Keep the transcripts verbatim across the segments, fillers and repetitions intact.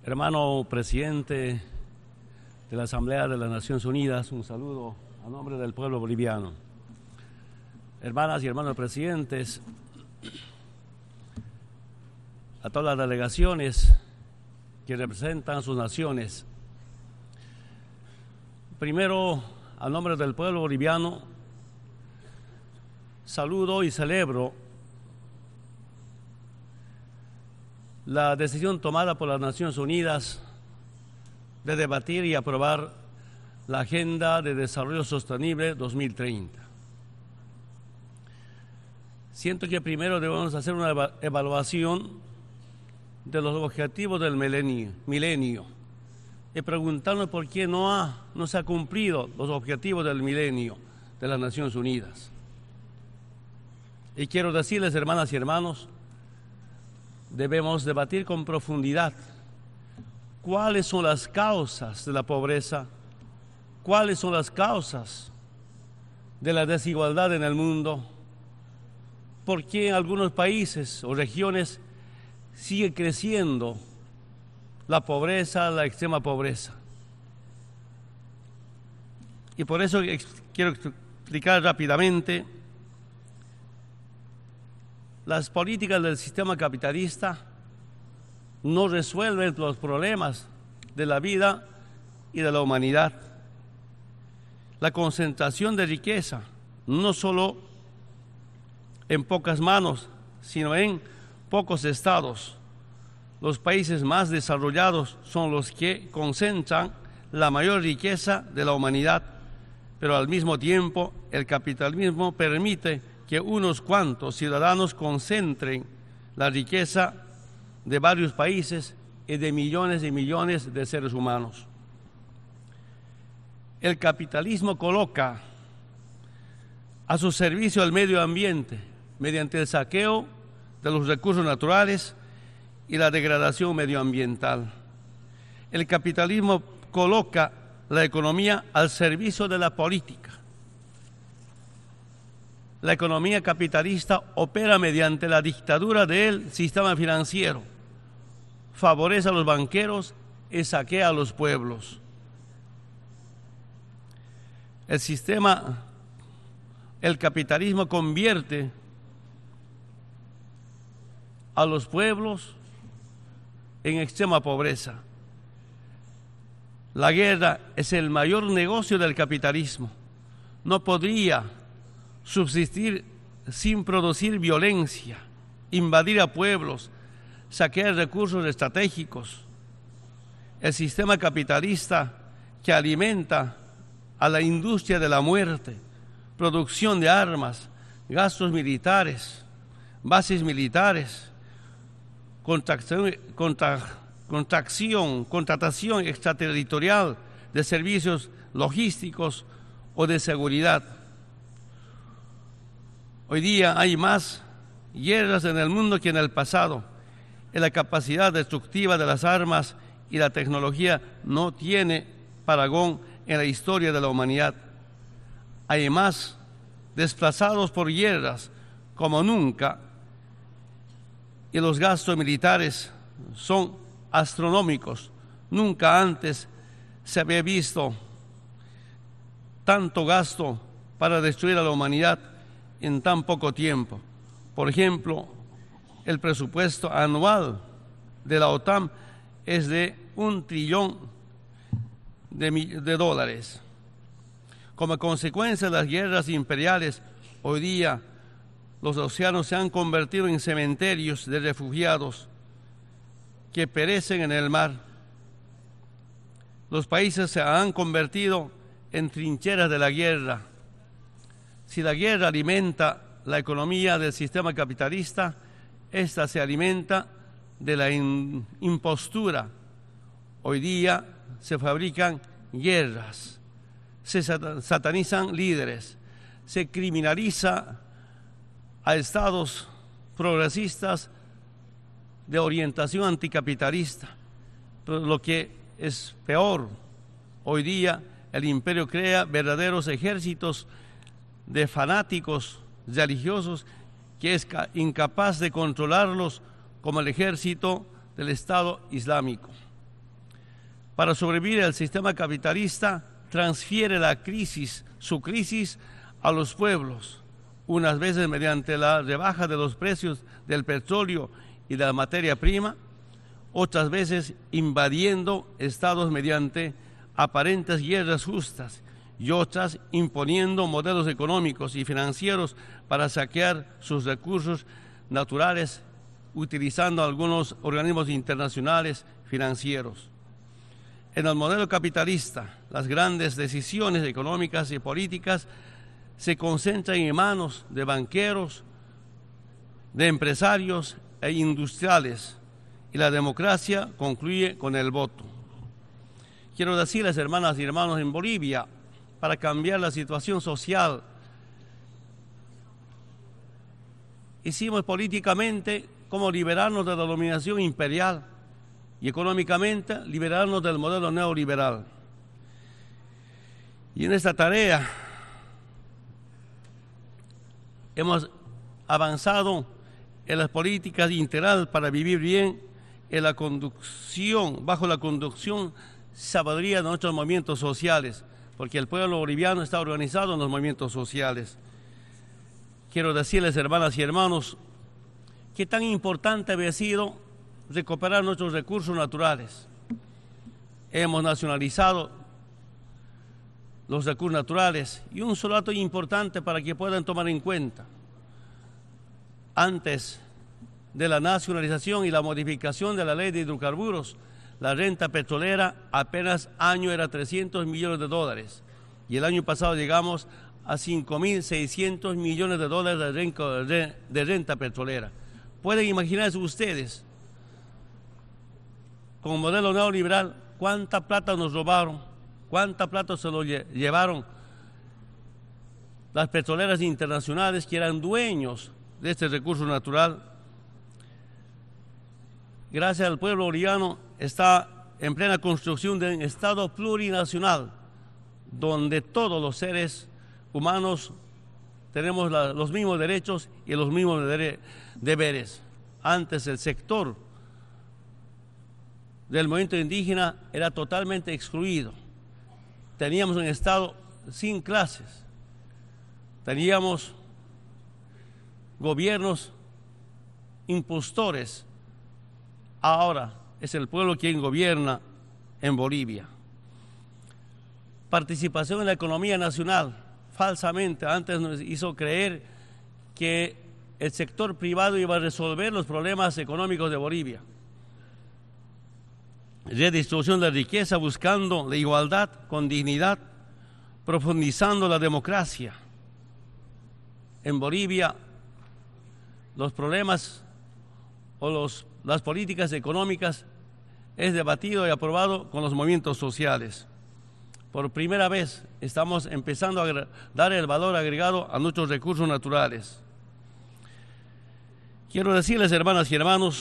Hermano presidente de la Asamblea de las Naciones Unidas, un saludo a nombre del pueblo boliviano. Hermanas y hermanos presidentes, a todas las delegaciones que representan sus naciones. Primero, a nombre del pueblo boliviano, saludo y celebro la decisión tomada por las Naciones Unidas de debatir y aprobar la Agenda de Desarrollo Sostenible dos mil treinta. Siento que primero debemos hacer una evaluación de los objetivos del milenio, milenio y preguntarnos por qué no, ha, no se han cumplido los objetivos del milenio de las Naciones Unidas. Y quiero decirles, hermanas y hermanos, debemos debatir con profundidad cuáles son las causas de la pobreza, cuáles son las causas de la desigualdad en el mundo, por qué en algunos países o regiones sigue creciendo la pobreza, la extrema pobreza. Y por eso quiero explicar rápidamente. Las políticas del sistema capitalista no resuelven los problemas de la vida y de la humanidad. La concentración de riqueza, no solo en pocas manos, sino en pocos estados. Los países más desarrollados son los que concentran la mayor riqueza de la humanidad, pero al mismo tiempo el capitalismo permite que unos cuantos ciudadanos concentren la riqueza de varios países y de millones y millones de seres humanos. El capitalismo coloca a su servicio al medio ambiente mediante el saqueo de los recursos naturales y la degradación medioambiental. El capitalismo coloca la economía al servicio de la política. La economía capitalista opera mediante la dictadura del sistema financiero, favorece a los banqueros y saquea a los pueblos. El sistema, el capitalismo convierte a los pueblos en extrema pobreza. La guerra es el mayor negocio del capitalismo. No podría subsistir sin producir violencia, invadir a pueblos, saquear recursos estratégicos. El sistema capitalista que alimenta a la industria de la muerte, producción de armas, gastos militares, bases militares, contracción, contra, contracción, contratación extraterritorial de servicios logísticos o de seguridad. Hoy día hay más guerras en el mundo que en el pasado. Y la capacidad destructiva de las armas y la tecnología no tiene parangón en la historia de la humanidad. Hay más desplazados por guerras como nunca, y los gastos militares son astronómicos. Nunca antes se había visto tanto gasto para destruir a la humanidad en tan poco tiempo. Por ejemplo, el presupuesto anual de la OTAN es de un trillón de, de dólares. Como consecuencia de las guerras imperiales, hoy día los océanos se han convertido en cementerios de refugiados que perecen en el mar. Los países se han convertido en trincheras de la guerra. Si la guerra alimenta la economía del sistema capitalista, esta se alimenta de la in, impostura. Hoy día se fabrican guerras, se satanizan líderes, se criminaliza a estados progresistas de orientación anticapitalista. Pero lo que es peor, hoy día el imperio crea verdaderos ejércitos de fanáticos religiosos que es incapaz de controlarlos, como el ejército del Estado Islámico. Para sobrevivir, el sistema capitalista transfiere la crisis, su crisis, a los pueblos, unas veces mediante la rebaja de los precios del petróleo y de la materia prima, otras veces invadiendo estados mediante aparentes guerras justas y otras imponiendo modelos económicos y financieros para saquear sus recursos naturales, utilizando algunos organismos internacionales financieros. En el modelo capitalista, las grandes decisiones económicas y políticas se concentran en manos de banqueros, de empresarios e industriales, y la democracia concluye con el voto. Quiero decirles, hermanas y hermanos, en Bolivia, para cambiar la situación social, hicimos políticamente como liberarnos de la dominación imperial y económicamente liberarnos del modelo neoliberal. Y en esta tarea hemos avanzado en las políticas integrales para vivir bien, en la conducción, bajo la conducción sabiduría de nuestros movimientos sociales, porque el pueblo boliviano está organizado en los movimientos sociales. Quiero decirles, hermanas y hermanos, qué tan importante había sido recuperar nuestros recursos naturales. Hemos nacionalizado los recursos naturales, y un solo dato importante para que puedan tomar en cuenta. Antes de la nacionalización y la modificación de la ley de hidrocarburos, la renta petrolera apenas año era trescientos millones de dólares, y el año pasado llegamos a cinco mil seiscientos millones de dólares de renta, de renta petrolera. Pueden imaginarse ustedes, con el modelo neoliberal, cuánta plata nos robaron, cuánta plata se lo llevaron las petroleras internacionales que eran dueños de este recurso natural. Gracias al pueblo boliviano está en plena construcción de un Estado plurinacional, donde todos los seres humanos tenemos la, los mismos derechos y los mismos deberes. Antes el sector del movimiento indígena era totalmente excluido. Teníamos un Estado sin clases, teníamos gobiernos impostores. Ahora es el pueblo quien gobierna en Bolivia. Participación en la economía nacional. Falsamente antes nos hizo creer que el sector privado iba a resolver los problemas económicos de Bolivia. Redistribución de la riqueza buscando la igualdad con dignidad, profundizando la democracia. En Bolivia, los problemas o los, las políticas económicas es debatido y aprobado con los movimientos sociales. Por primera vez estamos empezando a dar el valor agregado a nuestros recursos naturales. Quiero decirles, hermanas y hermanos,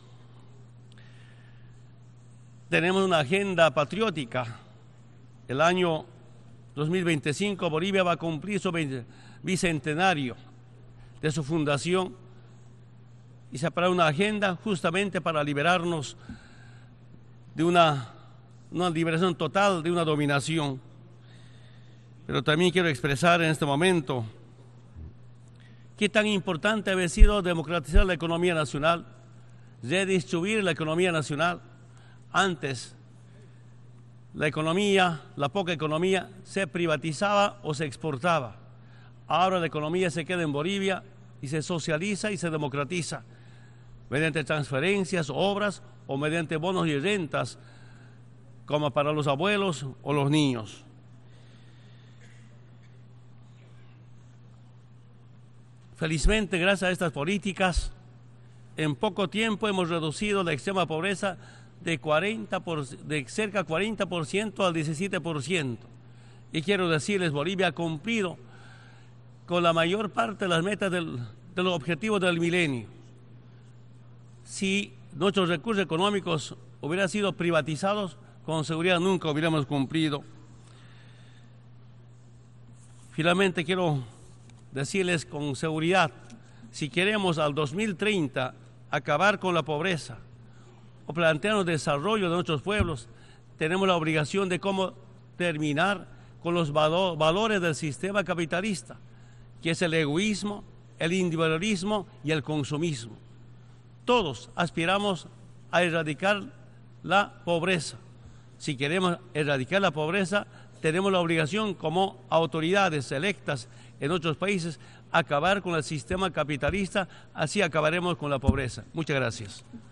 tenemos una agenda patriótica. El año dos mil veinticinco Bolivia va a cumplir su bicentenario de su fundación y se aprobó una agenda justamente para liberarnos de una, una liberación total, de una dominación. Pero también quiero expresar en este momento qué tan importante había sido democratizar la economía nacional, redistribuir la economía nacional. Antes, la economía, la poca economía, se privatizaba o se exportaba. Ahora la economía se queda en Bolivia y se socializa y se democratiza mediante transferencias, obras o mediante bonos y rentas, como para los abuelos o los niños. Felizmente, gracias a estas políticas, en poco tiempo hemos reducido la extrema pobreza de, cuarenta por, de cerca cuarenta por ciento al diecisiete por ciento. Y quiero decirles, Bolivia ha cumplido con la mayor parte de las metas del, de los objetivos del milenio. Si nuestros recursos económicos hubieran sido privatizados, con seguridad nunca hubiéramos cumplido. Finalmente quiero decirles con seguridad, si queremos al dos mil treinta acabar con la pobreza o plantearnos el desarrollo de nuestros pueblos, tenemos la obligación de cómo terminar con los valo- valores del sistema capitalista, que es el egoísmo, el individualismo y el consumismo. Todos aspiramos a erradicar la pobreza. Si queremos erradicar la pobreza, tenemos la obligación como autoridades electas en otros países acabar con el sistema capitalista, así acabaremos con la pobreza. Muchas gracias.